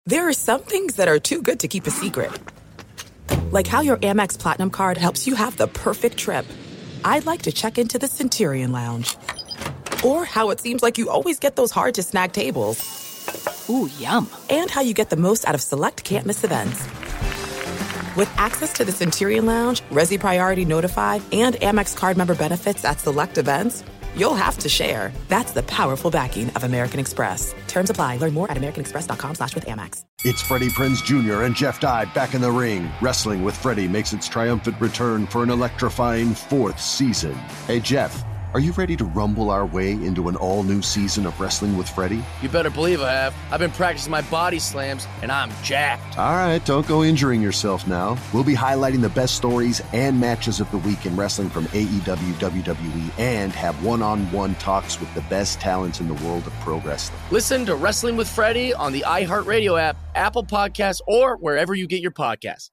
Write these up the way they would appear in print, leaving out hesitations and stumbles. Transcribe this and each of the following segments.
There are some things that are too good to keep a secret. Like how your Amex Platinum card helps you have the perfect trip. I'd like to check into the Centurion Lounge. Or how it seems like you always get those hard-to-snag tables. Ooh, yum. And how you get the most out of select can't-miss events. With access to the Centurion Lounge, Resi Priority Notified, and Amex card member benefits at select events, you'll have to share. That's the powerful backing of American Express. Terms apply. Learn more at americanexpress.com/withAmex. It's Freddie Prinze Jr. and Jeff Dye back in the ring. Wrestling with Freddie makes its triumphant return for an electrifying 4th season. Hey, Jeff, are you ready to rumble our way into an all-new season of Wrestling with Freddie? You better believe I have. I've been practicing my body slams, and I'm jacked. All right, don't go injuring yourself now. We'll be highlighting the best stories and matches of the week in wrestling from AEW, WWE, and have one-on-one talks with the best talents in the world of pro wrestling. Listen to Wrestling with Freddie on the iHeartRadio app, Apple Podcasts, or wherever you get your podcasts.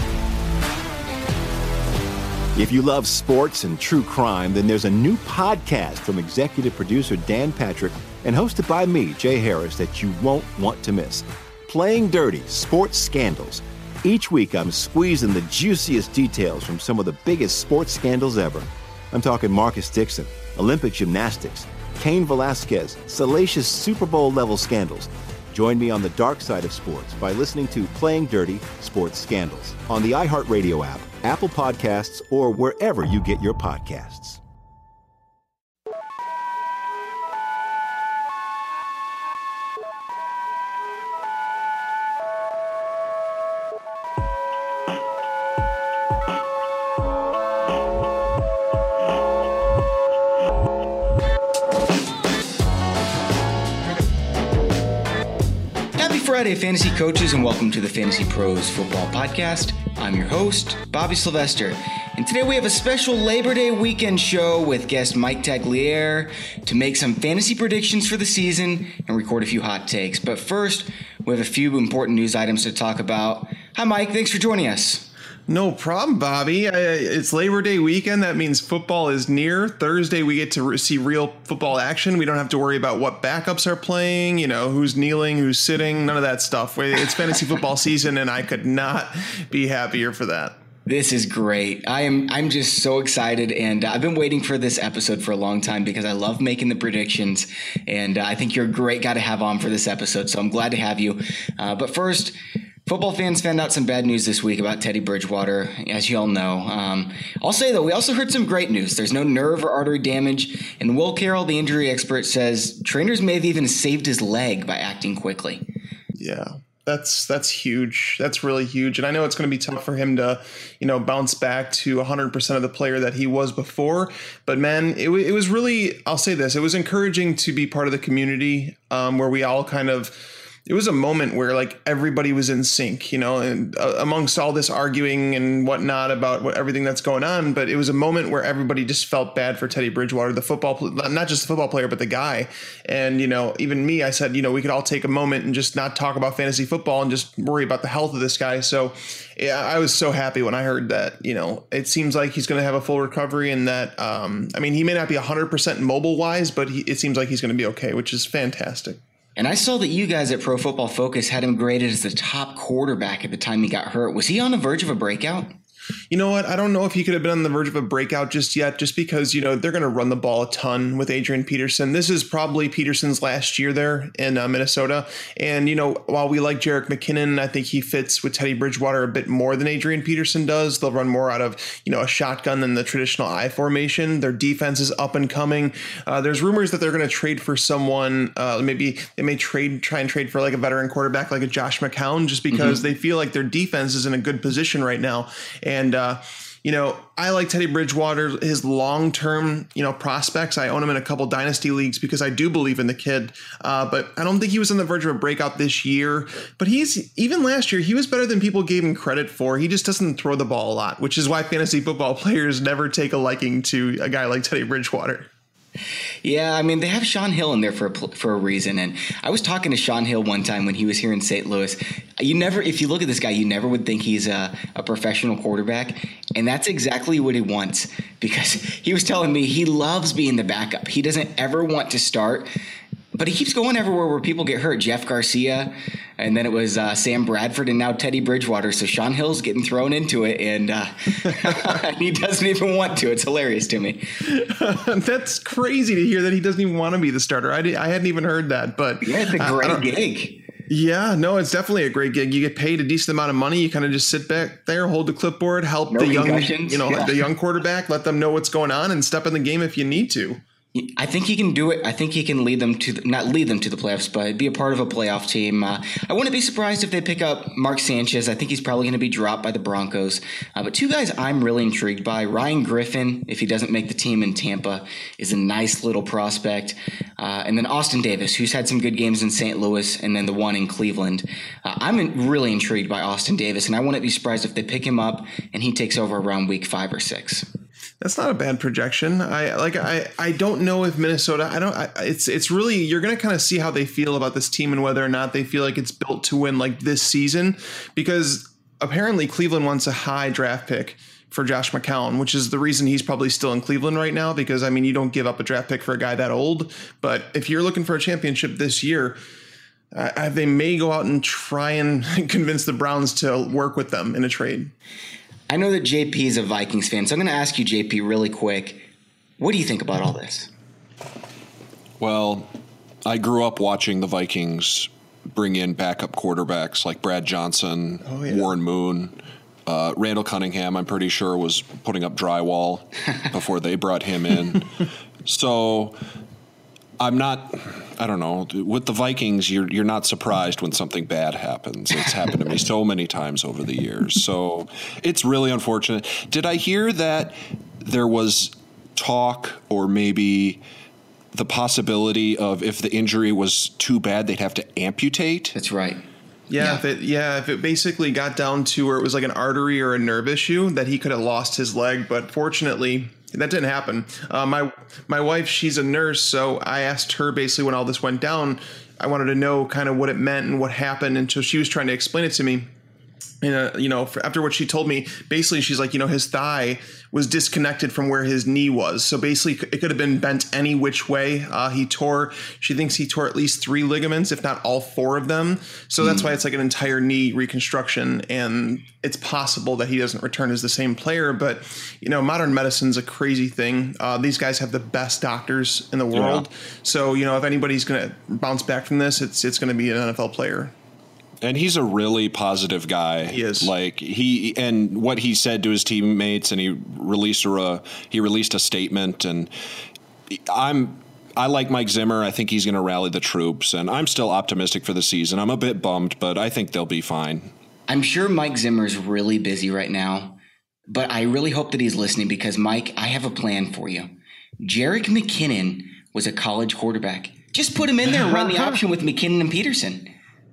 If you love sports and true crime, then there's a new podcast from executive producer Dan Patrick and hosted by me, Jay Harris, that you won't want to miss. Playing Dirty: Sports Scandals. Each week, I'm squeezing the juiciest details from some of the biggest sports scandals ever. I'm talking Marcus Dixon, Olympic gymnastics, Cain Velasquez, salacious Super Bowl-level scandals. Join me on the dark side of sports by listening to Playing Dirty: Sports Scandals on the iHeartRadio app, Apple Podcasts, or wherever you get your podcasts. Friday, fantasy coaches, and welcome to the Fantasy Pros Football Podcast. I'm your host, Bobby Sylvester, and today we have a special Labor Day weekend show with guest Mike Tagliere to make some fantasy predictions for the season and record a few hot takes. But first, we have a few important news items to talk about. Hi, Mike. Thanks for joining us. No problem, Bobby. It's Labor Day weekend. That means football is near. Thursday, we get to see real football action. We don't have to worry about what backups are playing, who's kneeling, who's sitting, none of that stuff. It's fantasy football season, and I could not be happier for that. This is great. I'm just so excited, and I've been waiting for this episode for a long time because I love making the predictions, and I think you're a great guy to have on for this episode, so I'm glad to have you. But first, football fans found out some bad news this week about Teddy Bridgewater, as you all know. I'll say, though, we also heard some great news. There's no nerve or artery damage, and Will Carroll, the injury expert, says trainers may have even saved his leg by acting quickly. Yeah, that's huge. That's really huge. And I know it's going to be tough for him to, bounce back to 100% of the player that he was before. But, man, it was really, I'll say this, it was encouraging to be part of the community where we all kind of, it was a moment where everybody was in sync, and amongst all this arguing and whatnot about everything that's going on. But it was a moment where everybody just felt bad for Teddy Bridgewater, the football, not just the football player, but the guy. And, even me, I said, we could all take a moment and just not talk about fantasy football and just worry about the health of this guy. So yeah, I was so happy when I heard that, it seems like he's going to have a full recovery and that, he may not be 100% mobile wise, but it seems like he's going to be okay, which is fantastic. And I saw that you guys at Pro Football Focus had him graded as the top quarterback at the time he got hurt. Was he on the verge of a breakout? You know what? I don't know if he could have been on the verge of a breakout just yet, just because, they're going to run the ball a ton with Adrian Peterson. This is probably Peterson's last year there in Minnesota. And, while we like Jerick McKinnon, I think he fits with Teddy Bridgewater a bit more than Adrian Peterson does. They'll run more out of, a shotgun than the traditional I formation. Their defense is up and coming. There's rumors that they're going to trade for someone. Maybe they may try and trade for a veteran quarterback like a Josh McCown, just because they feel like their defense is in a good position right now. And, I like Teddy Bridgewater, his long-term, prospects. I own him in a couple dynasty leagues because I do believe in the kid. But I don't think he was on the verge of a breakout this year. But even last year, he was better than people gave him credit for. He just doesn't throw the ball a lot, which is why fantasy football players never take a liking to a guy like Teddy Bridgewater. Yeah, they have Sean Hill in there for a reason. And I was talking to Sean Hill one time when he was here in St. Louis. If you look at this guy, you never would think he's a professional quarterback. And that's exactly what he wants, because he was telling me he loves being the backup. He doesn't ever want to start, but he keeps going everywhere where people get hurt. Jeff Garcia, and then it was Sam Bradford, and now Teddy Bridgewater. So Sean Hill's getting thrown into it, and he doesn't even want to. It's hilarious to me. That's crazy to hear that he doesn't even want to be the starter. I hadn't even heard that, but yeah, it's a great gig. Yeah, no, it's definitely a great gig. You get paid a decent amount of money. You kind of just sit back there, hold the clipboard, help the young, the young quarterback, let them know what's going on, and step in the game if you need to. I think he can do it. I think he can lead them to not lead them to the playoffs, but be a part of a playoff team. I wouldn't be surprised if they pick up Mark Sanchez. I think he's probably going to be dropped by the Broncos. But two guys I'm really intrigued by. Ryan Griffin, if he doesn't make the team in Tampa, is a nice little prospect. And then Austin Davis, who's had some good games in St. Louis, and then the one in Cleveland. I'm really intrigued by Austin Davis, and I wouldn't be surprised if they pick him up and he takes over around week 5 or 6. That's not a bad projection. I don't know if Minnesota. It's really, you're going to kind of see how they feel about this team and whether or not they feel like it's built to win like this season, because apparently Cleveland wants a high draft pick for Josh McCown, which is the reason he's probably still in Cleveland right now, because I mean, you don't give up a draft pick for a guy that old. But if you're looking for a championship this year, they may go out and try and convince the Browns to work with them in a trade. I know that JP is a Vikings fan, so I'm going to ask you, JP, really quick. What do you think about all this? Well, I grew up watching the Vikings bring in backup quarterbacks like Brad Johnson, Warren Moon, Randall Cunningham, I'm pretty sure, was putting up drywall before they brought him in. So I don't know. With the Vikings, you're not surprised when something bad happens. It's happened to me so many times over the years. So it's really unfortunate. Did I hear that there was talk or maybe the possibility of if the injury was too bad, they'd have to amputate? That's right. Yeah. If it basically got down to where it was like an artery or a nerve issue, that he could have lost his leg. But fortunately, that didn't happen. My wife, she's a nurse, so I asked her basically when all this went down, I wanted to know kind of what it meant and what happened. And so she was trying to explain it to me. And, after what she told me, basically she's like, his thigh was disconnected from where his knee was. So basically it could have been bent any which way. She thinks he tore at least 3 ligaments, if not all 4 of them. So that's why it's like an entire knee reconstruction. And it's possible that he doesn't return as the same player. But, modern medicine's a crazy thing. These guys have the best doctors in the world. Yeah. So, if anybody's going to bounce back from this, it's going to be an NFL player. And he's a really positive guy. He is. And what he said to his teammates, and he released a statement. And I like Mike Zimmer. I think he's going to rally the troops, and I'm still optimistic for the season. I'm a bit bummed, but I think they'll be fine. I'm sure Mike Zimmer is really busy right now, but I really hope that he's listening, because Mike, I have a plan for you. Jerick McKinnon was a college quarterback. Just put him in there and run the option with McKinnon and Peterson.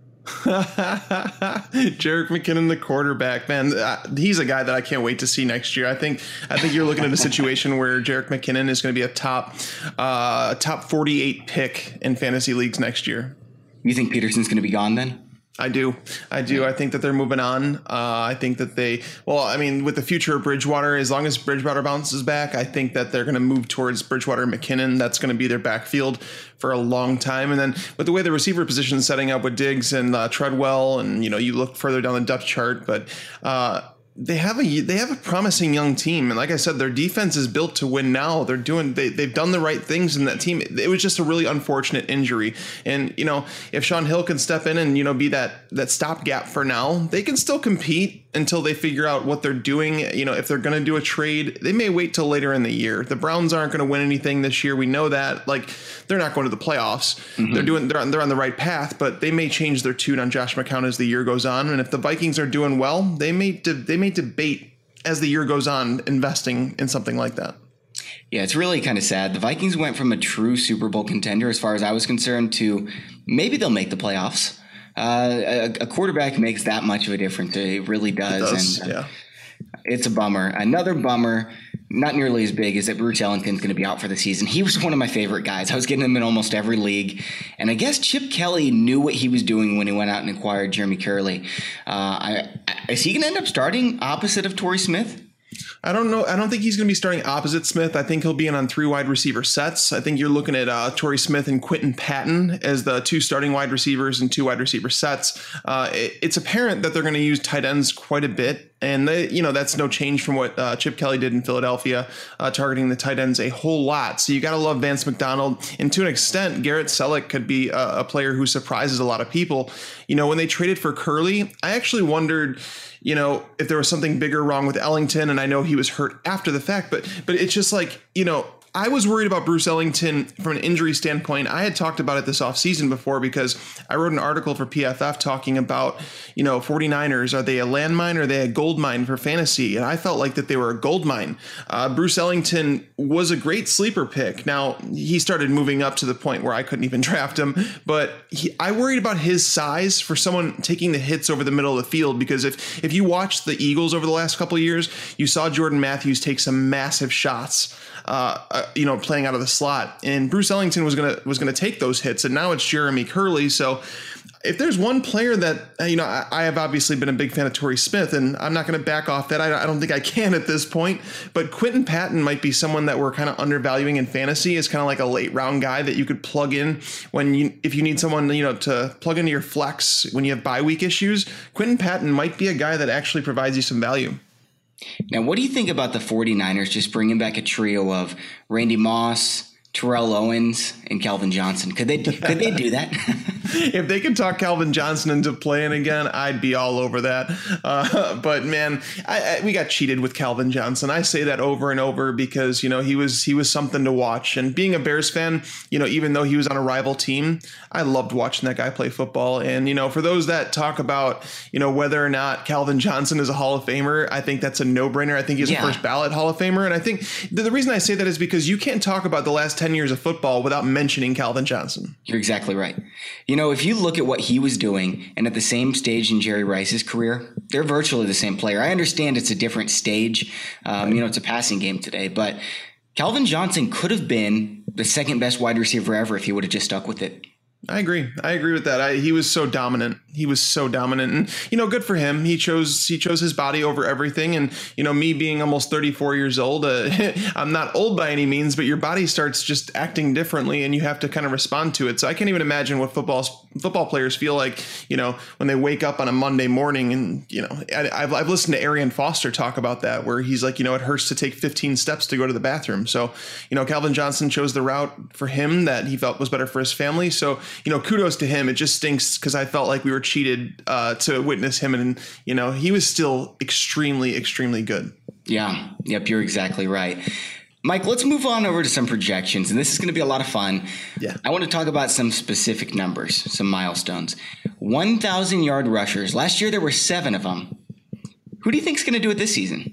Jerick McKinnon, the quarterback, man, he's a guy that I can't wait to see next year. I think you're looking at a situation where Jerick McKinnon is going to be a top 48 pick in fantasy leagues next year. You think Peterson's going to be gone then? I do. I think that they're moving on. I think that with the future of Bridgewater, as long as Bridgewater bounces back, I think that they're going to move towards Bridgewater and McKinnon. That's going to be their backfield for a long time. And then with the way the receiver position is setting up with Diggs and Treadwell, and, you look further down the depth chart, but they have a promising young team. And like I said, their defense is built to win now. They've done the right things in that team. It was just a really unfortunate injury. And, if Sean Hill can step in and, be that stopgap for now, they can still compete until they figure out what they're doing. If they're going to do a trade, they may wait till later in the year. The Browns aren't going to win anything this year. We know that. They're not going to the playoffs. Mm-hmm. They're on the right path, but they may change their tune on Josh McCown as the year goes on. And if the Vikings are doing well, they may debate as the year goes on investing in something like that. Yeah, it's really kind of sad. The Vikings went from a true Super Bowl contender, as far as I was concerned, to maybe they'll make the playoffs. A quarterback makes that much of a difference. It really does. And it's a bummer. Another bummer, not nearly as big, is that Bruce Ellington's going to be out for the season. He was one of my favorite guys. I was getting him in almost every league. And I guess Chip Kelly knew what he was doing when he went out and acquired Jeremy Curley. Is he going to end up starting opposite of Torrey Smith? I don't know. I don't think he's going to be starting opposite Smith. I think he'll be in on 3 wide receiver sets. I think you're looking at Torrey Smith and Quinton Patton as the 2 starting wide receivers and 2 wide receiver sets. It's apparent that they're going to use tight ends quite a bit. And that's no change from what Chip Kelly did in Philadelphia, targeting the tight ends a whole lot. So you got to love Vance McDonald. And to an extent, Garrett Selleck could be a player who surprises a lot of people. When they traded for Curley, I actually wondered, if there was something bigger wrong with Ellington. And I know he was hurt after the fact, but it's just like, I was worried about Bruce Ellington from an injury standpoint. I had talked about it this offseason before because I wrote an article for PFF talking about, 49ers. Are they a landmine or are they a gold mine for fantasy? And I felt like that they were a gold mine. Bruce Ellington was a great sleeper pick. Now, he started moving up to the point where I couldn't even draft him. But I worried about his size for someone taking the hits over the middle of the field, because if you watch the Eagles over the last couple of years, you saw Jordan Matthews take some massive shots. Playing out of the slot, and Bruce Ellington was gonna take those hits, and now it's Jeremy Curley. So if there's one player that, I have obviously been a big fan of Torrey Smith, and I'm not going to back off that. I don't think I can at this point, but Quinton Patton might be someone that we're kind of undervaluing in fantasy. Is kind of like a late round guy that you could plug in if you need someone, to plug into your flex when you have bye week issues. Quinton Patton might be a guy that actually provides you some value. Now, what do you think about the 49ers just bringing back a trio of Randy Moss, Terrell Owens, and Calvin Johnson? Could they do that? If they could talk Calvin Johnson into playing again, I'd be all over that. But man, we got cheated with Calvin Johnson. I say that over and over because, he was something to watch. And being a Bears fan, even though he was on a rival team, I loved watching that guy play football. And, for those that talk about, whether or not Calvin Johnson is a Hall of Famer, I think that's a no-brainer. I think he's a first ballot Hall of Famer. And I think the reason I say that is because you can't talk about the last 10 years of football without mentioning Calvin Johnson. You're exactly right. If you look at what he was doing, and at the same stage in Jerry Rice's career, they're virtually the same player. I understand it's a different stage. It's a passing game today, but Calvin Johnson could have been the second best wide receiver ever if he would have just stuck with it. I agree with that. He was so dominant. And, good for him. He chose his body over everything. And, me being almost 34 years old, I'm not old by any means, but your body starts just acting differently and you have to kind of respond to it. So I can't even imagine what football players feel like, when they wake up on a Monday morning. And, I've listened to Arian Foster talk about that, where he's like, it hurts to take 15 steps to go to the bathroom. So, Calvin Johnson chose the route for him that he felt was better for his family. So, kudos to him. It just stinks because I felt like we were cheated to witness him. And, he was still extremely, extremely good. Yeah. Yep. You're exactly right. Mike, let's move on over to some projections. And this is going to be a lot of fun. Yeah. I want to talk about some specific numbers, some milestones. 1,000-yard rushers. Last year, there were 7 of them. Who do you think is going to do it this season?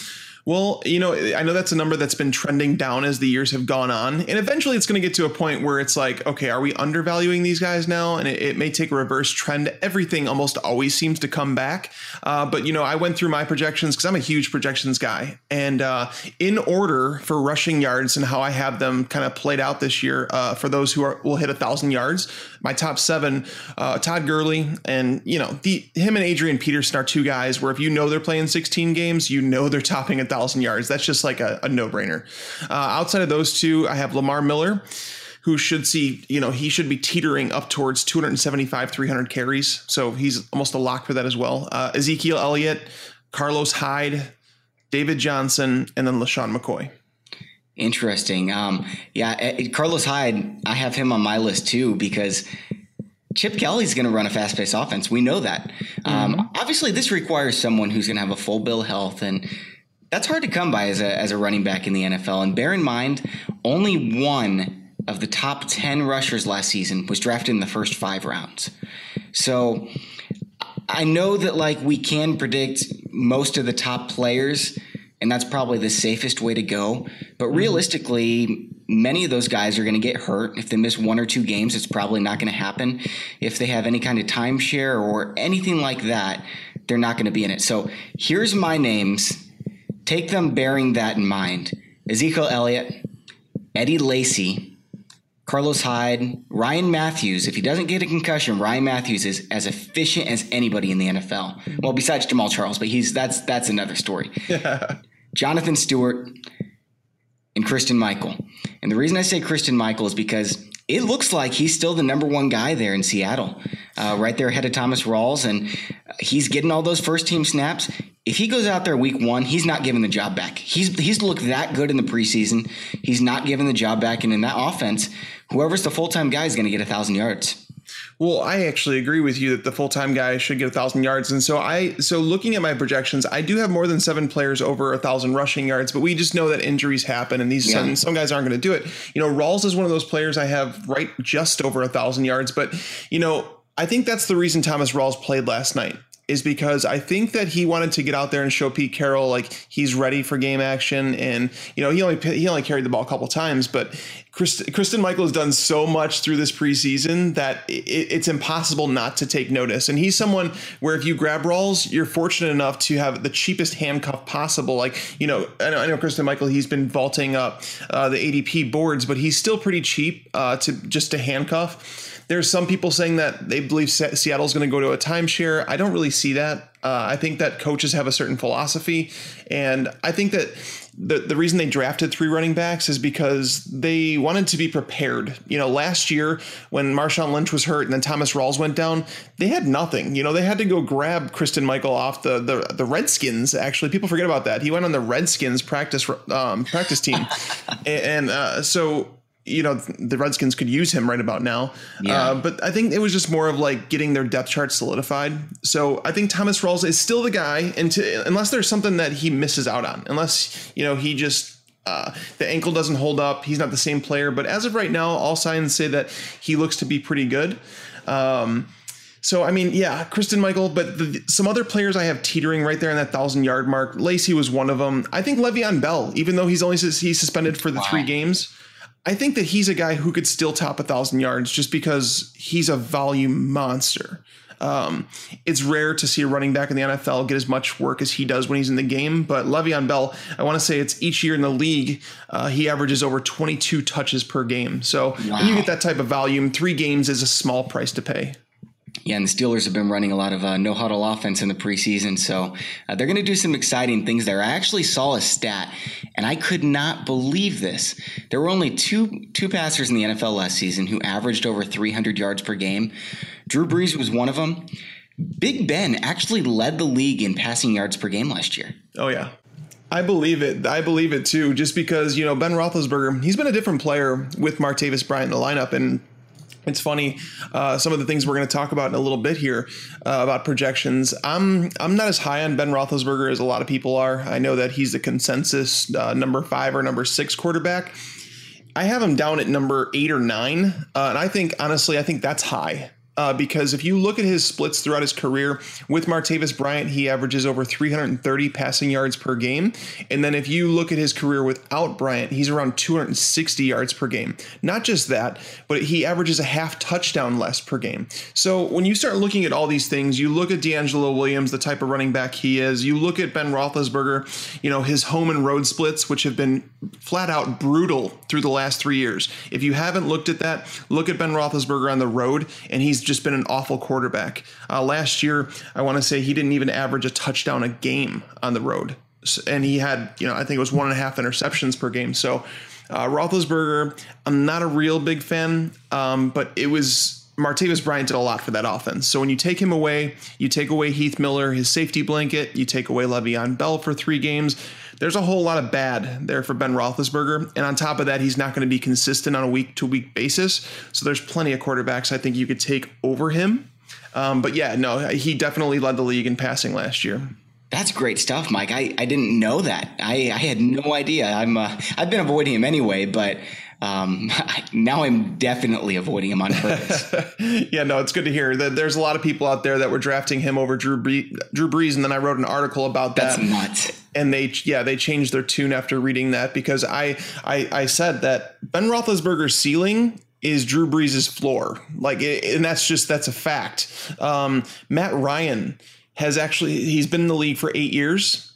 Well, I know that's a number that's been trending down as the years have gone on. And eventually it's going to get to a point where it's like, okay, are we undervaluing these guys now? And it may take a reverse trend. Everything almost always seems to come back. But, I went through my projections because I'm a huge projections guy. And in order for rushing yards and how I have them kind of played out this year, for those who will hit 1,000 yards, my top 7, Todd Gurley and, him and Adrian Peterson are 2 guys where if they're playing 16 games, they're topping 1,000 yards. That's just like a no-brainer. Outside of those 2, I have Lamar Miller, who should see, he should be teetering up towards 275, 300 carries. So he's almost a lock for that as well. Ezekiel Elliott, Carlos Hyde, David Johnson, and then LaShawn McCoy. Interesting. Carlos Hyde, I have him on my list too, because Chip Kelly's going to run a fast-paced offense. We know that. Obviously, this requires someone who's going to have a full bill of health, and that's hard to come by as a running back in the NFL. And bear in mind, only one of the top 10 rushers last season was drafted in the first 5 rounds. So I know that we can predict most of the top players, and that's probably the safest way to go. But realistically, many of those guys are going to get hurt. If they miss 1 or 2 games, it's probably not going to happen. If they have any kind of timeshare or anything like that, they're not going to be in it. So here's my names. Take them bearing that in mind. Ezekiel Elliott, Eddie Lacy, Carlos Hyde, Ryan Matthews. If he doesn't get a concussion, Ryan Matthews is as efficient as anybody in the NFL. Well, besides Jamal Charles, but that's another story. Jonathan Stewart and Christine Michael. And the reason I say Christine Michael is because it looks like he's still the number one guy there in Seattle, right there ahead of Thomas Rawls, and he's getting all those first-team snaps. If he goes out there week one, he's not giving the job back. He's looked that good in the preseason. He's not giving the job back, and in that offense, whoever's the full-time guy is going to get 1,000 yards. Well, I actually agree with you that the full-time guy should get 1,000 yards. And so looking at my projections, I do have more than 7 players over 1,000 rushing yards, but we just know that injuries happen and some guys aren't going to do it. Rawls is one of those players I have right just over 1,000 yards. But, I think that's the reason Thomas Rawls played last night, is because I think that he wanted to get out there and show Pete Carroll like he's ready for game action. And, he only carried the ball a couple times, but Christine Michael has done so much through this preseason that it's impossible not to take notice. And he's someone where if you grab Rawls, you're fortunate enough to have the cheapest handcuff possible. Like, I know Christine Michael, he's been vaulting up the ADP boards, but he's still pretty cheap to handcuff. There's some people saying that they believe Seattle's going to go to a timeshare. I don't really see that. I think that coaches have a certain philosophy. And I think that the reason they drafted 3 running backs is because they wanted to be prepared. Last year when Marshawn Lynch was hurt and then Thomas Rawls went down, they had nothing. They had to go grab Christine Michael off the Redskins. Actually, people forget about that. He went on the Redskins practice team. So the Redskins could use him right about now. Yeah. But I think it was just more of like getting their depth chart solidified. So I think Thomas Rawls is still the guy unless there's something that he misses out on, unless, he just the ankle doesn't hold up. He's not the same player. But as of right now, all signs say that he looks to be pretty good. So, Christine Michael, but some other players I have teetering right there in that 1,000-yard mark. Lacey was one of them. I think Le'Veon Bell, even though he's suspended for the 3 games, I think that he's a guy who could still top 1,000 yards just because he's a volume monster. It's rare to see a running back in the NFL get as much work as he does when he's in the game. But Le'Veon Bell, I want to say it's each year in the league, he averages over 22 touches per game. So when you get that type of volume, 3 games is a small price to pay. Yeah, and the Steelers have been running a lot of no-huddle offense in the preseason, so they're going to do some exciting things there. I actually saw a stat, and I could not believe this. There were only two passers in the NFL last season who averaged over 300 yards per game. Drew Brees was one of them. Big Ben actually led the league in passing yards per game last year. Oh, yeah. I believe it, too, just because, Ben Roethlisberger, he's been a different player with Martavis Bryant in the lineup, and it's funny, some of the things we're going to talk about in a little bit here about projections. I'm not as high on Ben Roethlisberger as a lot of people are. I know that he's the consensus number 5 or number 6 quarterback. I have him down at number 8 or 9, and I think that's high. Because if you look at his splits throughout his career with Martavis Bryant, he averages over 330 passing yards per game. And then if you look at his career without Bryant, he's around 260 yards per game. Not just that, but he averages a half touchdown less per game. So when you start looking at all these things, you look at D'Angelo Williams, the type of running back he is. You look at Ben Roethlisberger, his home and road splits, which have been flat out brutal through the last 3 years. If you haven't looked at that, look at Ben Roethlisberger on the road, and he's just been an awful quarterback. Last year, I want to say he didn't even average a touchdown a game on the road. And he had, I think it was 1.5 interceptions per game. So Roethlisberger, I'm not a real big fan, but it was Martavis Bryant did a lot for that offense. So when you take him away, you take away Heath Miller, his safety blanket, you take away Le'Veon Bell for 3 games. There's a whole lot of bad there for Ben Roethlisberger. And on top of that, he's not going to be consistent on a week-to-week basis. So there's plenty of quarterbacks I think you could take over him. But yeah, no, he definitely led the league in passing last year. That's great stuff, Mike. I didn't know that. I had no idea. I've been avoiding him anyway, but now I'm definitely avoiding him on purpose. Yeah, no, it's good to hear that there's a lot of people out there that were drafting him over Drew Brees. And then I wrote an article about that. That's nuts. And they changed their tune after reading that, because I said that Ben Roethlisberger's ceiling is Drew Brees' floor. And that's a fact. Matt Ryan he's been in the league for 8 years.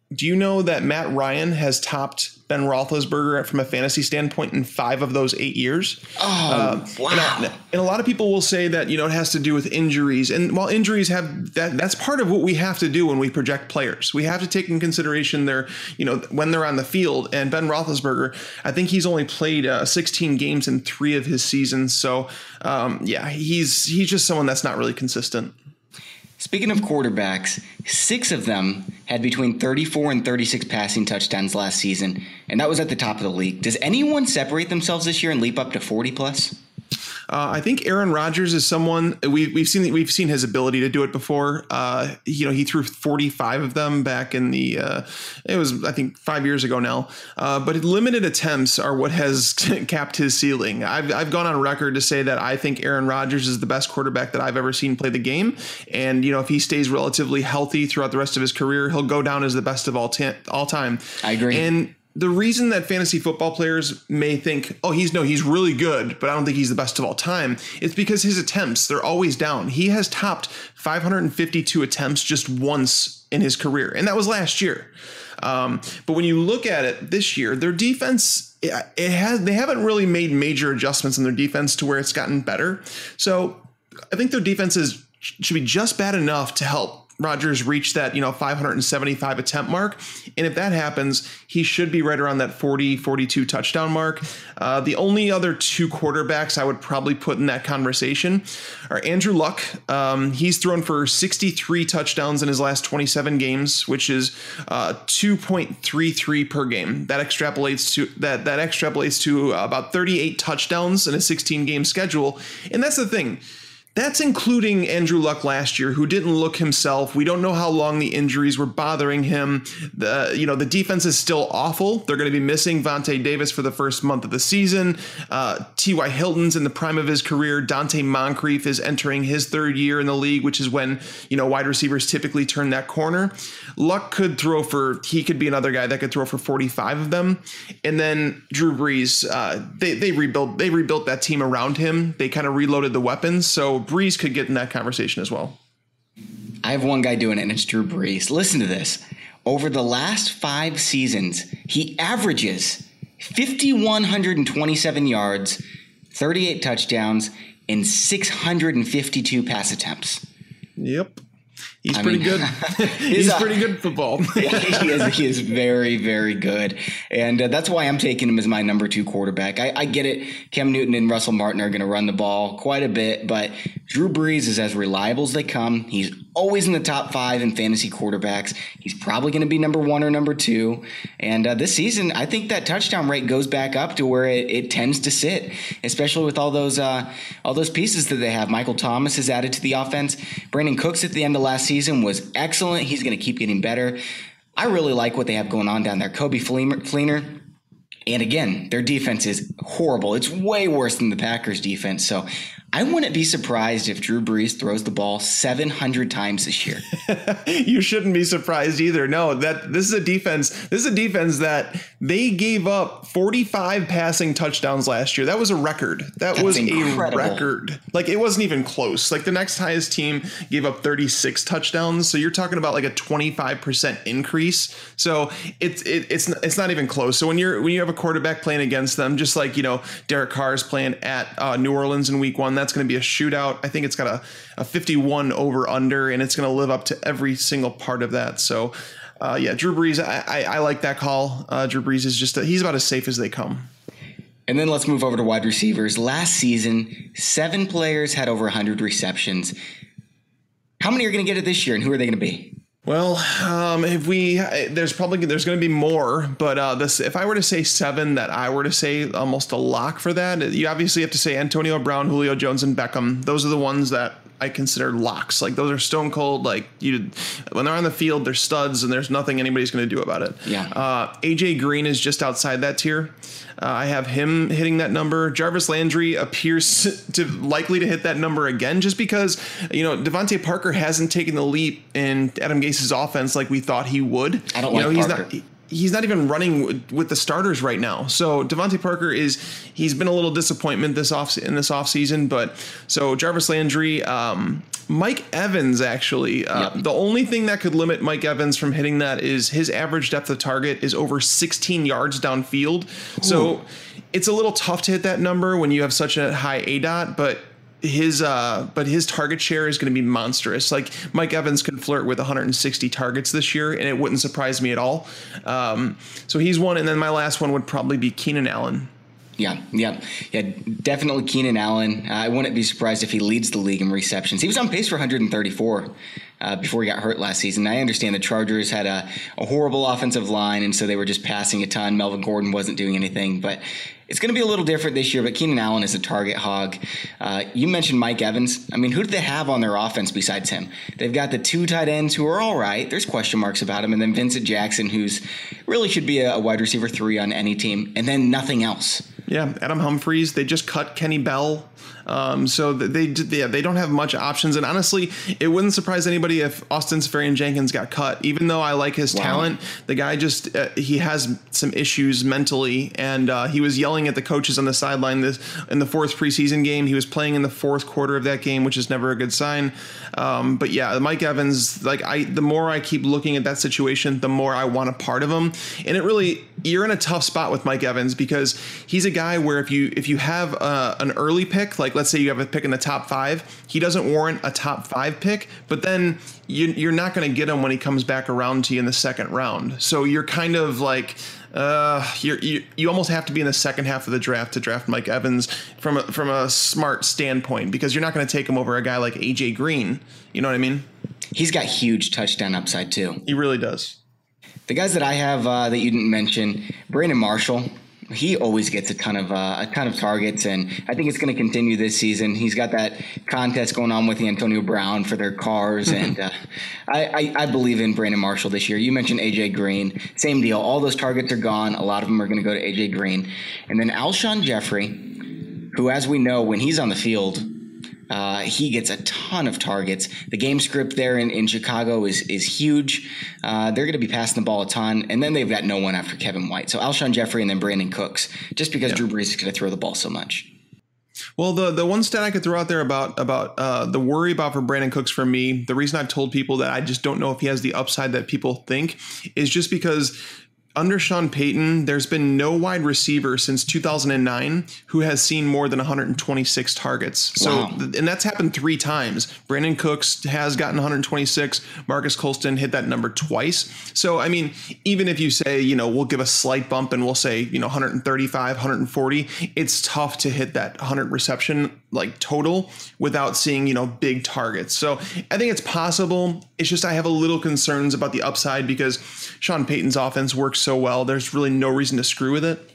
do you know that Matt Ryan has topped Ben Roethlisberger from a fantasy standpoint in 5 of those 8 years? Oh, wow. And a lot of people will say that, it has to do with injuries. And while injuries have that's part of what we have to do when we project players. We have to take in consideration their, when they're on the field. And Ben Roethlisberger, I think he's only played 16 games in 3 of his seasons. So, he's just someone that's not really consistent. Speaking of quarterbacks, 6 of them had between 34 and 36 passing touchdowns last season, and that was at the top of the league. Does anyone separate themselves this year and leap up to 40 plus? I think Aaron Rodgers is someone we've seen his ability to do it before. He threw 45 of them back in it was, I think, 5 years ago now. But limited attempts are what has capped his ceiling. I've gone on record to say that I think Aaron Rodgers is the best quarterback that I've ever seen play the game. And, if he stays relatively healthy throughout the rest of his career, he'll go down as the best of all time. I agree. And the reason that fantasy football players may think, he's really good, but I don't think he's the best of all time, it's because his attempts, they're always down. He has topped 552 attempts just once in his career, and that was last year. But when you look at it this year, their defense, they haven't really made major adjustments in their defense to where it's gotten better. So I think their defenses should be just bad enough to help Rodgers reach that, 575 attempt mark. And if that happens, he should be right around that 42 touchdown mark. The only other 2 quarterbacks I would probably put in that conversation are Andrew Luck. He's thrown for 63 touchdowns in his last 27 games, which is 2.33 per game. That extrapolates to about 38 touchdowns in a 16-game schedule. And that's the thing. That's including Andrew Luck last year, who didn't look himself. We don't know how long the injuries were bothering him. The defense is still awful. They're going to be missing Vontae Davis for the first month of the season. T.Y. Hilton's in the prime of his career. Dante Moncrief is entering his 3rd year in the league, which is when, wide receivers typically turn that corner. Luck could be another guy that could throw for 45 of them. And then Drew Brees, they rebuilt that team around him. They kind of reloaded the weapons. So Brees could get in that conversation as well. I have one guy doing it, and it's Drew Brees. Listen to this. Over the last 5 seasons, he averages 5,127 yards, 38 touchdowns, and 652 pass attempts. Yep. He's pretty good. He's pretty good at football. He is very, very good. And that's why I'm taking him as my number 2 quarterback. I get it. Cam Newton and Russell Martin are going to run the ball quite a bit, but Drew Brees is as reliable as they come. He's always in the top 5 in fantasy quarterbacks. He's probably going to be number 1 or number 2. And this season, I think that touchdown rate goes back up to where it tends to sit, especially with all those pieces that they have. Michael Thomas is added to the offense. Brandon Cooks at the end of last season was excellent. He's going to keep getting better. I really like what they have going on down there. Coby Fleener. And again, their defense is horrible. It's way worse than the Packers defense. So I wouldn't be surprised if Drew Brees throws the ball 700 times this year. You shouldn't be surprised either. No, this is a defense that they gave up 45 passing touchdowns last year. That was a record. That's incredible. A record. Like, it wasn't even close. Like, the next highest team gave up 36 touchdowns. So you're talking about like a 25% increase. So it's not even close. So when you have a quarterback playing against them, just like, Derek Carr is playing at New Orleans in week 1, that's going to be a shootout. I think it's got a 51 over under, and it's going to live up to every single part of that. So Drew Brees, I like that call. Drew Brees is he's about as safe as they come. And then let's move over to wide receivers. Last season, 7 players had over 100 receptions. How many are going to get it this year, and who are they going to be? Well, there's going to be more, but if I were to say 7, that I were to say almost a lock for that, you obviously have to say Antonio Brown, Julio Jones, and Beckham. Those are the ones that I consider locks. Like, those are stone cold. Like, when they're on the field, they're studs, and there's nothing anybody's going to do about it. Yeah. AJ Green is just outside that tier. I have him hitting that number. Jarvis Landry appears likely to hit that number again, just because, Devontae Parker hasn't taken the leap in Adam Gase's offense like we thought he would. I don't like Parker. he's not even running with the starters right now. So Devontae Parker he's been a little disappointment in this offseason, but so Jarvis Landry, Mike Evans, actually, the only thing that could limit Mike Evans from hitting that is his average depth of target is over 16 yards downfield. Ooh. So it's a little tough to hit that number when you have such a high ADOT, but his target share is going to be monstrous. Like Mike Evans could flirt with 160 targets this year, and it wouldn't surprise me at all. So he's one. And then my last one would probably be Keenan Allen. Yeah, definitely Keenan Allen. I wouldn't be surprised if he leads the league in receptions. He was on pace for 134 before he got hurt last season. I understand the Chargers had a horrible offensive line, and so they were just passing a ton. Melvin Gordon wasn't doing anything, but it's going to be a little different this year. But Keenan Allen is a target hog. You mentioned Mike Evans. I mean, who do they have on their offense besides him? They've got the 2 tight ends who are all right. There's question marks about him. And then Vincent Jackson, who's really should be a wide receiver 3 on any team. And then nothing else. Yeah, Adam Humphries. They just cut Kenny Bell. So they don't have much options. And honestly, it wouldn't surprise anybody if Austin Seferian-Jenkins got cut. Even though I like his talent, the guy just he has some issues mentally. And he was yelling at the coaches on the sideline in the 4th preseason game. He was playing in the 4th quarter of that game, which is never a good sign. But yeah, Mike Evans, the more I keep looking at that situation, the more I want a part of him. And you're in a tough spot with Mike Evans because he's a guy where if you have an early pick, like let's say you have a pick in the top 5, he doesn't warrant a top 5 pick, but then you're not going to get him when he comes back around to you in the 2nd round. So you're kind of like, you almost have to be in the second half of the draft to draft Mike Evans from a smart standpoint, because you're not going to take him over a guy like AJ Green. You know what I mean? He's got huge touchdown upside too. He really does. The guys that I have that you didn't mention, Brandon Marshall. He always gets a ton of targets, and I think it's going to continue this season. He's got that contest going on with Antonio Brown for their cars, and I believe in Brandon Marshall this year. You mentioned AJ Green, same deal. All those targets are gone. A lot of them are going to go to AJ Green, and then Alshon Jeffrey, who, as we know, when he's on the field, he gets a ton of targets. The game script there in Chicago is huge. They're going to be passing the ball a ton, and then they've got no one after Kevin White. So Alshon Jeffrey and then Brandon Cooks, just because Drew Brees is going to throw the ball so much. Well, the one stat I could throw out there about the worry about for Brandon Cooks for me, the reason I've told people that I just don't know if he has the upside that people think is just because under Sean Payton, there's been no wide receiver since 2009 who has seen more than 126 targets. So, and that's happened 3 times. Brandon Cooks has gotten 126. Marcus Colston hit that number twice. So, I mean, even if you say, we'll give a slight bump and we'll say, 135, 140, it's tough to hit that 100 reception total without seeing, big targets. So I think it's possible. It's just I have a little concerns about the upside because Sean Payton's offense works so well. There's really no reason to screw with it.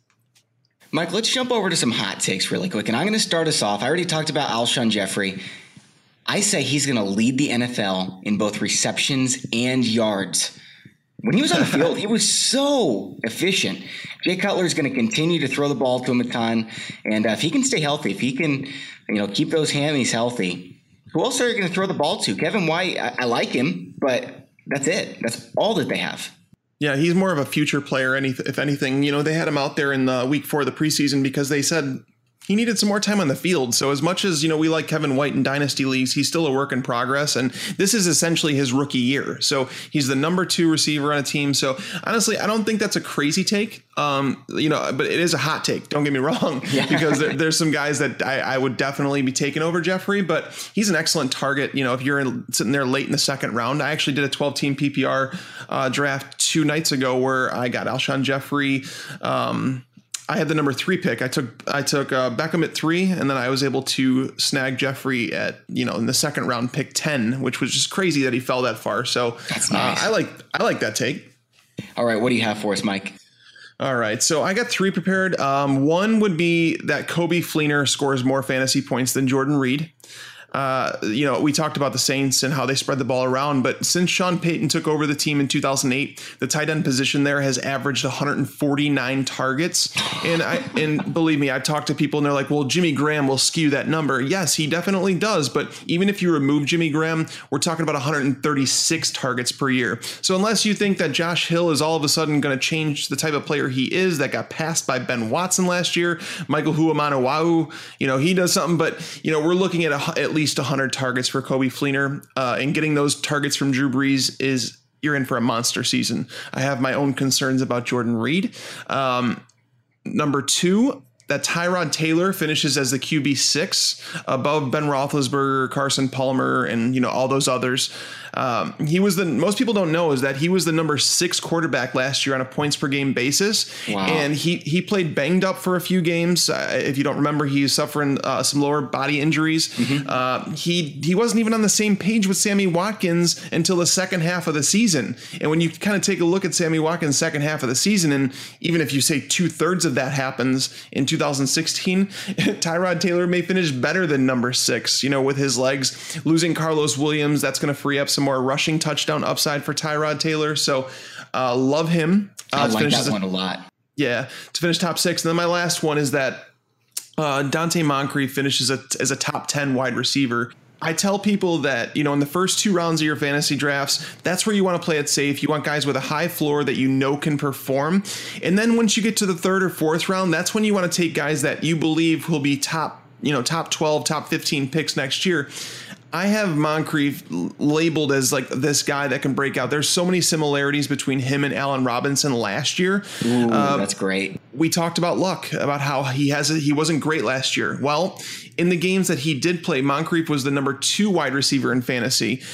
Mike, let's jump over to some hot takes really quick. And I'm going to start us off. I already talked about Alshon Jeffrey. I say he's going to lead the NFL in both receptions and yards. When he was on the field, he was so efficient. Jay Cutler is going to continue to throw the ball to him a ton. And if he can stay healthy, if he can, keep those hammies healthy, who else are you going to throw the ball to? Kevin White, I like him, but that's it. That's all that they have. Yeah, he's more of a future player, if anything. They had him out there in the week 4 of the preseason because they said he needed some more time on the field. So as much as, we like Kevin White in dynasty leagues, he's still a work in progress. And this is essentially his rookie year. So he's the number 2 receiver on a team. So honestly, I don't think that's a crazy take, but it is a hot take. Don't get me wrong, because there's some guys that I would definitely be taking over Jeffrey, but he's an excellent target. If you're sitting there late in the 2nd round. I actually did a 12-team PPR draft 2 nights ago where I got Alshon Jeffrey. I had the number 3 pick. I took Beckham at 3, and then I was able to snag Jeffrey at in the 2nd round, pick 10, which was just crazy that he fell that far. So that's nice. I like that take. All right, what do you have for us, Mike? All right, so I got 3 prepared. One would be that Coby Fleener scores more fantasy points than Jordan Reed. We talked about the Saints and how they spread the ball around, but since Sean Payton took over the team in 2008, the tight end position there has averaged 149 targets. And believe me, I've talked to people and they're like, well, Jimmy Graham will skew that number. Yes, he definitely does. But even if you remove Jimmy Graham, we're talking about 136 targets per year. So unless you think that Josh Hill is all of a sudden going to change the type of player he is, that got passed by Ben Watson last year, Michael Huamanawu, he does something. But, we're looking at least 100 targets for Coby Fleener, and getting those targets from Drew Brees you're in for a monster season. I have my own concerns about Jordan Reed. Number 2, that Tyrod Taylor finishes as the QB6 above Ben Roethlisberger, Carson Palmer, and all those others. He was most people don't know is that he was the number 6 quarterback last year on a points per game basis. Wow. And he played banged up for a few games. If you don't remember, he's suffering some lower body injuries. Mm-hmm. He wasn't even on the same page with Sammy Watkins until the second half of the season. And when you kind of take a look at Sammy Watkins' second half of the season, and even if you say 2/3 of that happens in 2016, Tyrod Taylor may finish better than number 6, with his legs. Losing Carlos Williams, that's going to free up some more rushing touchdown upside for Tyrod Taylor. So love him. I like that one a lot. Yeah, to finish top 6. And then my last one is that Donte Moncrief finishes as a top 10 wide receiver. I tell people that, in the first 2 rounds of your fantasy drafts, that's where you want to play it safe. You want guys with a high floor that can perform. And then once you get to the 3rd or 4th round, that's when you want to take guys that you believe will be top 12, top 15 picks next year. I have Moncrief labeled as like this guy that can break out. There's so many similarities between him and Allen Robinson last year. Ooh, that's great. We talked about Luck, about how he wasn't great last year. Well, in the games that he did play, Moncrief was the number 2 wide receiver in fantasy.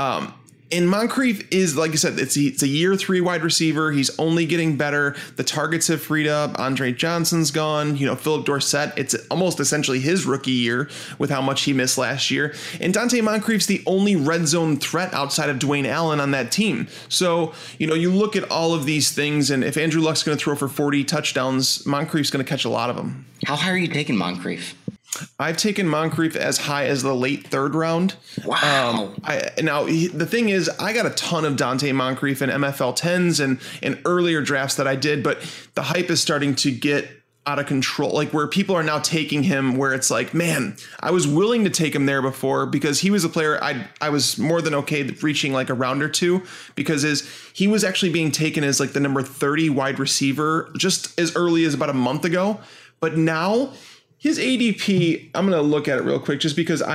And Moncrief is, like I said, it's a year 3 wide receiver. He's only getting better. The targets have freed up. Andre Johnson's gone. Philip Dorsett, it's almost essentially his rookie year with how much he missed last year. And Donte Moncrief's the only red zone threat outside of Dwayne Allen on that team. So, you look at all of these things, and if Andrew Luck's going to throw for 40 touchdowns, Moncrief's going to catch a lot of them. How high are you taking Moncrief? I've taken Moncrief as high as the late 3rd round. Wow. The thing is, I got a ton of Donte Moncrief in MFL 10s and earlier drafts that I did, but the hype is starting to get out of control, like where people are now taking him where it's like, man, I was willing to take him there before because he was a player I was more than okay reaching like a round or 2 because he was actually being taken as like the number 30 wide receiver just as early as about a month ago. But now his ADP, I'm going to look at it real quick just because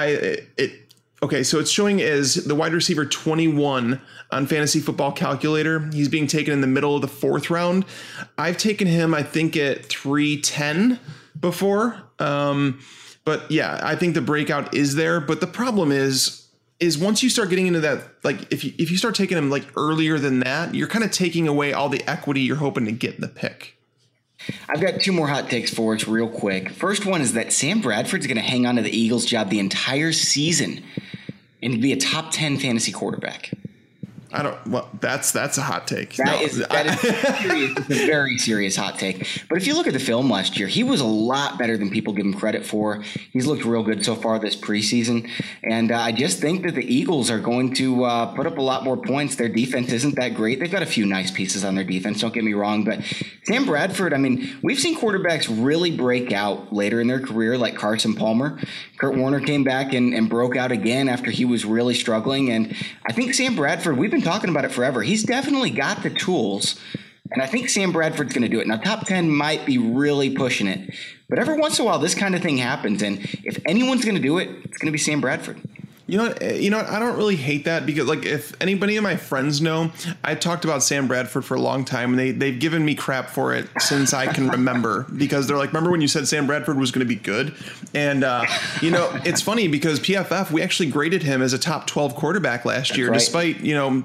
okay, so it's showing as the wide receiver 21 on Fantasy Football Calculator. He's being taken in the middle of the 4th round. I've taken him, I think, at 310 before. But yeah, I think the breakout is there. But the problem is once you start getting into that, like if you start taking him like earlier than that, you're kind of taking away all the equity you're hoping to get in the pick. I've got 2 more hot takes for us real quick. First one is that Sam Bradford's going to hang on to the Eagles job the entire season and be a top 10 fantasy quarterback. That's a hot take. That is serious. It's a very serious hot take. But if you look at the film last year, he was a lot better than people give him credit for. He's looked real good so far this preseason. And I just think that the Eagles are going to put up a lot more points. Their defense isn't that great. They've got a few nice pieces on their defense, don't get me wrong. But Sam Bradford, we've seen quarterbacks really break out later in their career, like Carson Palmer. Kurt Warner came back and broke out again after he was really struggling. And I think Sam Bradford, we've been talking about it forever. He's definitely got the tools, and I think Sam Bradford's going to do it. Now, top 10 might be really pushing it, but every once in a while, this kind of thing happens, and if anyone's going to do it, it's going to be Sam Bradford. You know what? I don't really hate that because, like, if anybody of my friends know, I talked about Sam Bradford for a long time, and they've given me crap for it since I can remember because they're like, remember when you said Sam Bradford was going to be good? And, it's funny because PFF, we actually graded him as a top 12 quarterback last year, right. Despite,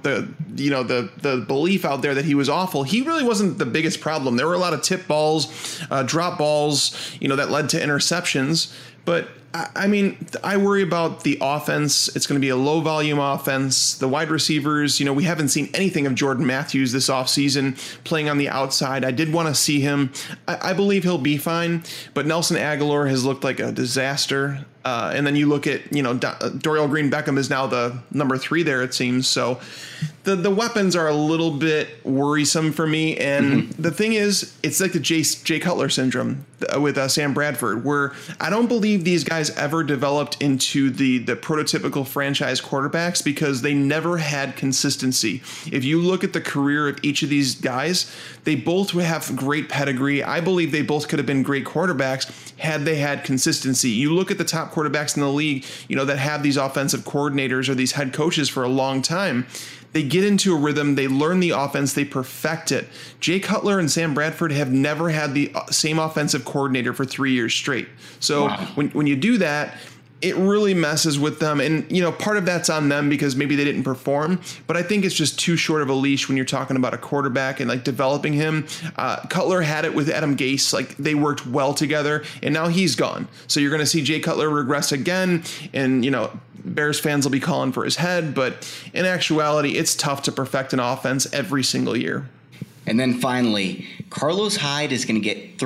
the belief out there that he was awful. He really wasn't the biggest problem. There were a lot of tip balls, drop balls, that led to interceptions. But I worry about the offense. It's going to be a low volume offense. The wide receivers, we haven't seen anything of Jordan Matthews this offseason playing on the outside. I did want to see him. I believe he'll be fine, but Nelson Aguilar has looked like a disaster. And then you look at, Dorial Green-Beckham is now the number 3 there, it seems. So the weapons are a little bit worrisome for me. And the thing is, it's like the Jay Cutler syndrome with Sam Bradford, where I don't believe these guys ever developed into the prototypical franchise quarterbacks because they never had consistency. If you look at the career of each of these guys, they both have great pedigree. I believe they both could have been great quarterbacks had they had consistency. You look at the top quarterbacks in the league, that have these offensive coordinators or these head coaches for a long time. They get into a rhythm, they learn the offense, they perfect it. Jay Cutler and Sam Bradford have never had the same offensive coordinator for 3 years straight. So when you do that, it really messes with them. And, part of that's on them because maybe they didn't perform. But I think it's just too short of a leash when you're talking about a quarterback and developing him. Cutler had it with Adam Gase. They worked well together, and now he's gone. So you're going to see Jay Cutler regress again. And, Bears fans will be calling for his head. But in actuality, it's tough to perfect an offense every single year. And then finally, Carlos Hyde is going to get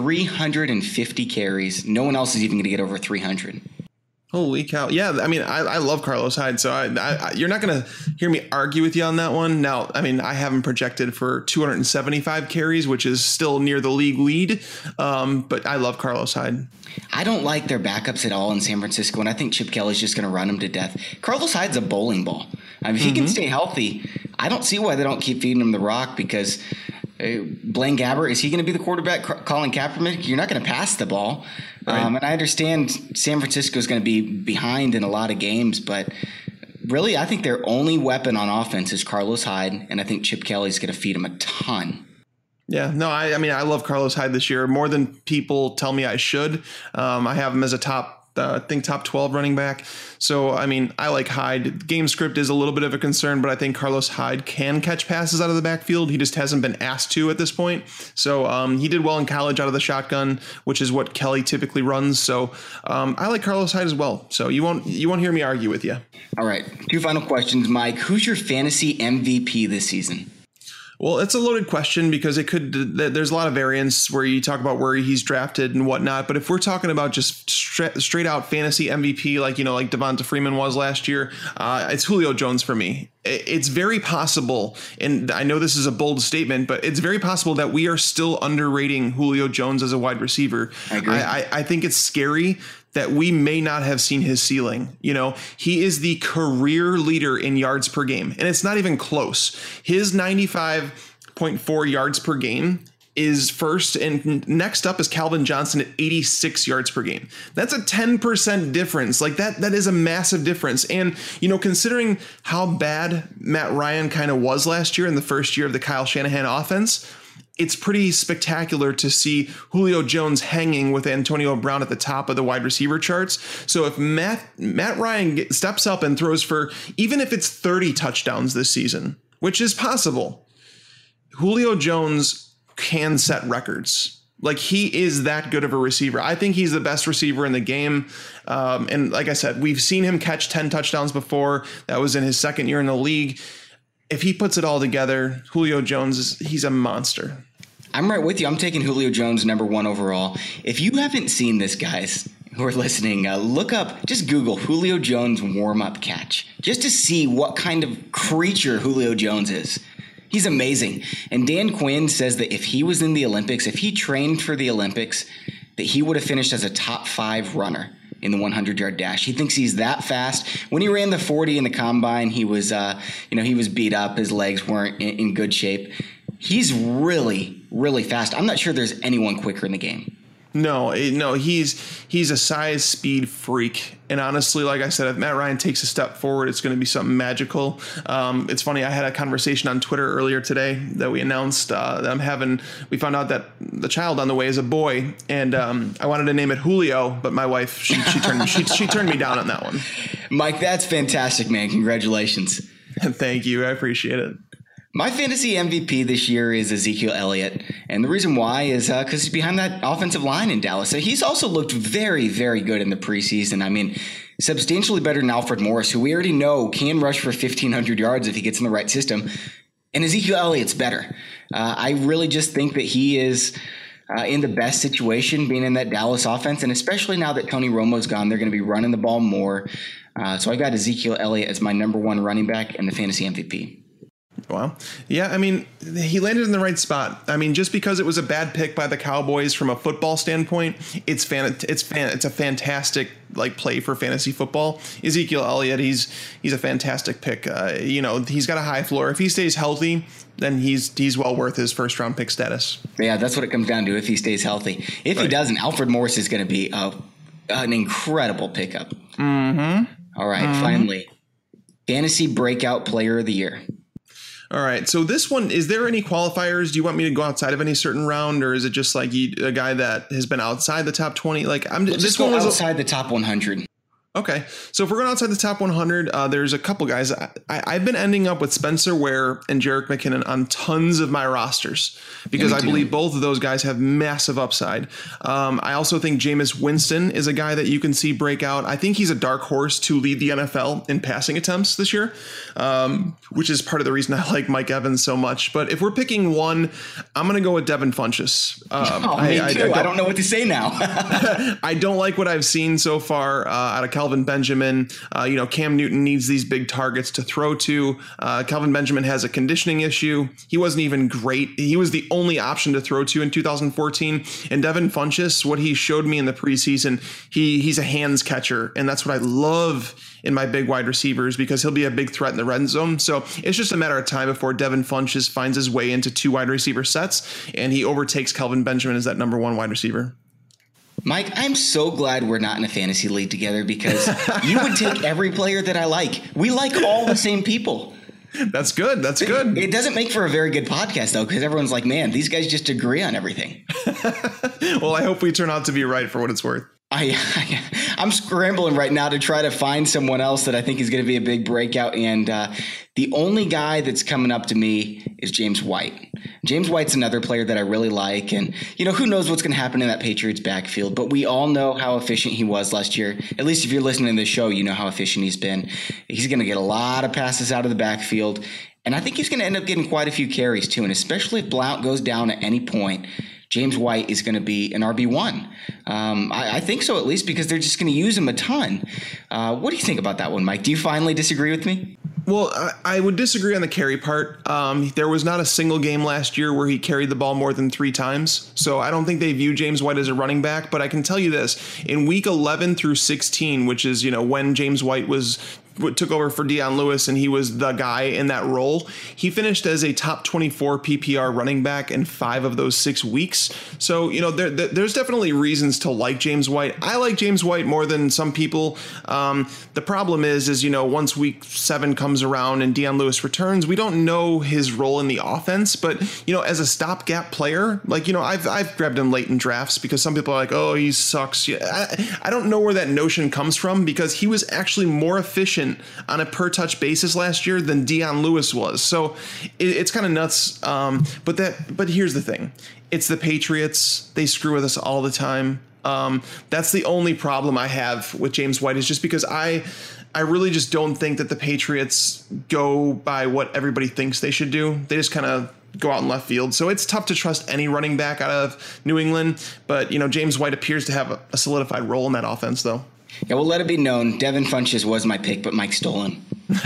350 carries. No one else is even going to get over 300. Holy cow. Yeah, I love Carlos Hyde, so you're not going to hear me argue with you on that one. Now, I have him projected for 275 carries, which is still near the league lead, but I love Carlos Hyde. I don't like their backups at all in San Francisco, and I think Chip Kelly's just going to run them to death. Carlos Hyde's a bowling ball. If he can stay healthy, I don't see why they don't keep feeding him the rock because Blaine Gabbert, is he going to be the quarterback? Colin Kaepernick, you're not going to pass the ball. Right. And I understand San Francisco is going to be behind in a lot of games, but really I think their only weapon on offense is Carlos Hyde, and I think Chip Kelly's going to feed him a ton. Yeah, no, I love Carlos Hyde this year more than people tell me I should. I have him as a top 12 running back. So, I like Hyde. Game script is a little bit of a concern, but I think Carlos Hyde can catch passes out of the backfield. He just hasn't been asked to at this point. So he did well in college out of the shotgun, which is what Kelly typically runs. So I like Carlos Hyde as well. So you won't hear me argue with you. All right. 2 final questions, Mike. Who's your fantasy MVP this season? Well, it's a loaded question because there's a lot of variance where you talk about where he's drafted and whatnot. But if we're talking about just straight out fantasy MVP, like Devonta Freeman was last year, it's Julio Jones for me. It's very possible, and I know this is a bold statement, but it's very possible that we are still underrating Julio Jones as a wide receiver. I agree. I think it's scary that we may not have seen his ceiling. He is the career leader in yards per game, and it's not even close. His 95.4 yards per game is first, and next up is Calvin Johnson at 86 yards per game. That's a 10% difference. That is a massive difference. And, considering how bad Matt Ryan kind of was last year in the first year of the Kyle Shanahan offense, it's pretty spectacular to see Julio Jones hanging with Antonio Brown at the top of the wide receiver charts. So if Matt Ryan steps up and throws for, even if it's 30 touchdowns this season, which is possible, Julio Jones can set records. He is that good of a receiver. I think he's the best receiver in the game. And like I said, we've seen him catch 10 touchdowns before. That was in his second year in the league. If he puts it all together, Julio Jones, he's a monster. I'm right with you. I'm taking Julio Jones number 1 overall. If you haven't seen this, guys who are listening, look up, just Google Julio Jones warm-up catch, just to see what kind of creature Julio Jones is. He's amazing. And Dan Quinn says that if he was in the Olympics, if he trained for the Olympics, that he would have finished as a top 5 runner in the 100-yard dash. He thinks he's that fast. When he ran the 40 in the combine, he was beat up. His legs weren't in good shape. He's really, really fast. I'm not sure there's anyone quicker in the game. No, he's a size speed freak. And honestly, like I said, if Matt Ryan takes a step forward, it's going to be something magical. It's funny. I had a conversation on Twitter earlier today that we announced that we found out that the child on the way is a boy, and I wanted to name it Julio, but my wife, she turned me down on that one. Mike, that's fantastic, man. Congratulations. Thank you. I appreciate it. My fantasy MVP this year is Ezekiel Elliott, and the reason why is because he's behind that offensive line in Dallas. So he's also looked very, very good in the preseason. Substantially better than Alfred Morris, who we already know can rush for 1,500 yards if he gets in the right system. And Ezekiel Elliott's better. I really just think that he is in the best situation, being in that Dallas offense. And especially now that Tony Romo's gone, they're going to be running the ball more. So I got Ezekiel Elliott as my number 1 running back and the fantasy MVP. Wow. Yeah, I mean, he landed in the right spot. I mean, just because it was a bad pick by the Cowboys from a football standpoint, it's a fantastic play for fantasy football. Ezekiel Elliott, he's a fantastic pick. He's got a high floor. If he stays healthy, then he's well worth his first round pick status. Yeah, that's what it comes down to. If he stays healthy, if he doesn't, Alfred Morris is going to be an incredible pickup. Mm-hmm. All right, finally, fantasy breakout player of the year. All right. So this one, is there any qualifiers? Do you want me to go outside of any certain round, or is it just like a guy that has been outside the top 20? This one was outside the top 100. Okay. So if we're going outside the top 100, there's a couple guys. I've been ending up with Spencer Ware and Jerick McKinnon on tons of my rosters because I believe both of those guys have massive upside. I also think Jameis Winston is a guy that you can see break out. I think he's a dark horse to lead the NFL in passing attempts this year, which is part of the reason I like Mike Evans so much. But if we're picking one, I'm going to go with Devin Funchess. Me too. I don't know what to say now. I don't like what I've seen so far out of Kelvin Benjamin. Cam Newton needs these big targets to throw to. Kelvin Benjamin has a conditioning issue. He wasn't even great. He was the only option to throw to in 2014. And Devin Funchess, what he showed me in the preseason, he's a hands catcher. And that's what I love in my big wide receivers because he'll be a big threat in the red zone. So it's just a matter of time before Devin Funchess finds his way into 2 wide receiver sets and he overtakes Kelvin Benjamin as that number 1 wide receiver. Mike, I'm so glad we're not in a fantasy league together because you would take every player that I like. We like all the same people. That's good. That's good. It doesn't make for a very good podcast, though, because everyone's like, man, these guys just agree on everything. Well, I hope we turn out to be right for what it's worth. I'm scrambling right now to try to find someone else that I think is going to be a big breakout. And the only guy that's coming up to me is James White. James White's another player that I really like. And, who knows what's going to happen in that Patriots backfield. But we all know how efficient he was last year. At least if you're listening to the show, you know how efficient he's been. He's going to get a lot of passes out of the backfield. And I think he's going to end up getting quite a few carries, too. And especially if Blount goes down at any point, James White is going to be an RB1. I think so, at least, because they're just going to use him a ton. What do you think about that one, Mike? Do you finally disagree with me? Well, I would disagree on the carry part. There was not a single game last year where he carried the ball more than 3 times. So I don't think they view James White as a running back. But I can tell you this. In week 11 through 16, which is, when James White took over for Deion Lewis and he was the guy in that role, he finished as a top 24 PPR running back in 5 of those 6 weeks. So, there's definitely reasons to like James White. I like James White more than some people. The problem is, once week 7 comes around and Deion Lewis returns, we don't know his role in the offense. But, as a stopgap player, I've grabbed him late in drafts because some people are like, oh, he sucks. Yeah, I don't know where that notion comes from because he was actually more efficient on a per touch basis last year than Deion Lewis was. So it's kind of nuts. But here's the thing. It's the Patriots. They screw with us all the time. That's the only problem I have with James White is just because I really just don't think that the Patriots go by what everybody thinks they should do. They just kind of go out in left field. So it's tough to trust any running back out of New England. But, James White appears to have a solidified role in that offense, though. Yeah, well, let it be known, Devin Funchess was my pick, but Mike stole him.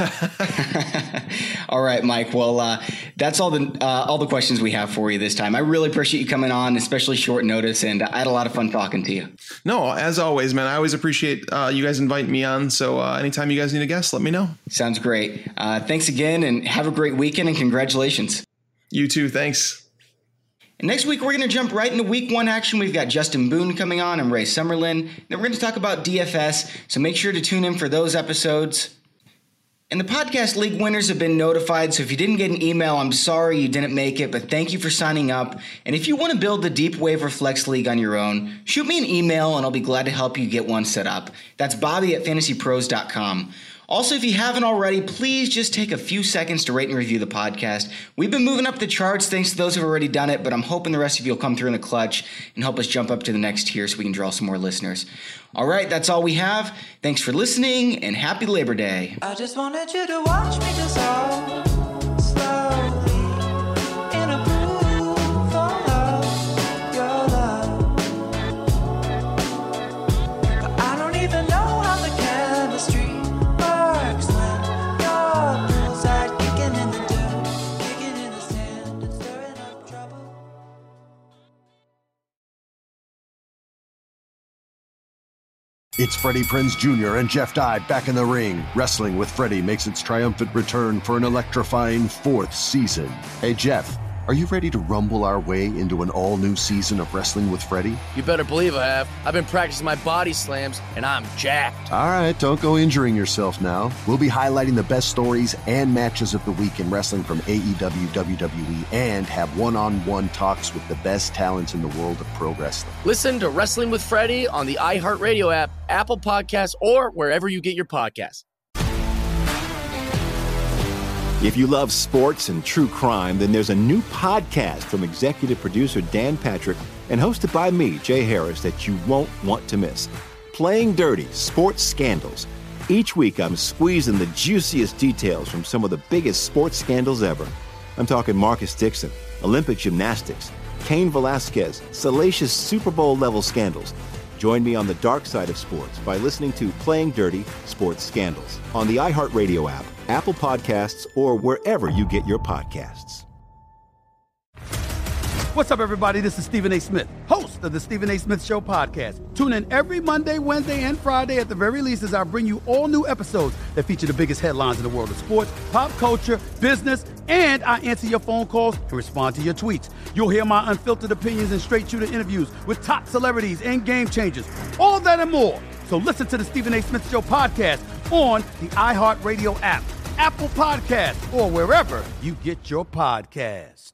All right, Mike. Well, that's all the questions we have for you this time. I really appreciate you coming on, especially short notice, and I had a lot of fun talking to you. No, as always, man. I always appreciate you guys inviting me on. So anytime you guys need a guest, let me know. Sounds great. Thanks again, and have a great weekend, and congratulations. You too. Thanks. And next week, we're going to jump right into week 1 action. We've got Justin Boone coming on and Ray Summerlin. Then we're going to talk about DFS, so make sure to tune in for those episodes. And the podcast league winners have been notified, so if you didn't get an email, I'm sorry you didn't make it, but thank you for signing up. And if you want to build the Deep Waiver Flex League on your own, shoot me an email and I'll be glad to help you get one set up. That's Bobby@fantasypros.com. Also, if you haven't already, please just take a few seconds to rate and review the podcast. We've been moving up the charts thanks to those who have already done it, but I'm hoping the rest of you will come through in the clutch and help us jump up to the next tier so we can draw some more listeners. All right, that's all we have. Thanks for listening, and happy Labor Day. I just wanted you to watch me dissolve slowly in a pool of your love. It's Freddie Prinze Jr. and Jeff Dye back in the ring. Wrestling with Freddie makes its triumphant return for an electrifying 4th season. Hey, Jeff, are you ready to rumble our way into an all-new season of Wrestling with Freddie? You better believe I have. I've been practicing my body slams, and I'm jacked. All right, don't go injuring yourself now. We'll be highlighting the best stories and matches of the week in wrestling from AEW, WWE, and have one-on-one talks with the best talents in the world of pro wrestling. Listen to Wrestling with Freddie on the iHeartRadio app, Apple Podcasts, or wherever you get your podcasts. If you love sports and true crime, then there's a new podcast from executive producer Dan Patrick and hosted by me, Jay Harris, that you won't want to miss. Playing Dirty: Sports Scandals. Each week, I'm squeezing the juiciest details from some of the biggest sports scandals ever. I'm talking Marcus Dixon, Olympic gymnastics, Cain Velasquez, salacious Super Bowl-level scandals. Join me on the dark side of sports by listening to Playing Dirty: Sports Scandals on the iHeartRadio app, Apple Podcasts, or wherever you get your podcasts. What's up, everybody? This is Stephen A. Smith, host of the Stephen A. Smith Show podcast. Tune in every Monday, Wednesday, and Friday at the very least as I bring you all new episodes that feature the biggest headlines in the world of sports, pop culture, business, and I answer your phone calls and respond to your tweets. You'll hear my unfiltered opinions and straight-shooter interviews with top celebrities and game changers. All that and more. So listen to the Stephen A. Smith Show podcast on the iHeartRadio app, Apple Podcasts, or wherever you get your podcasts.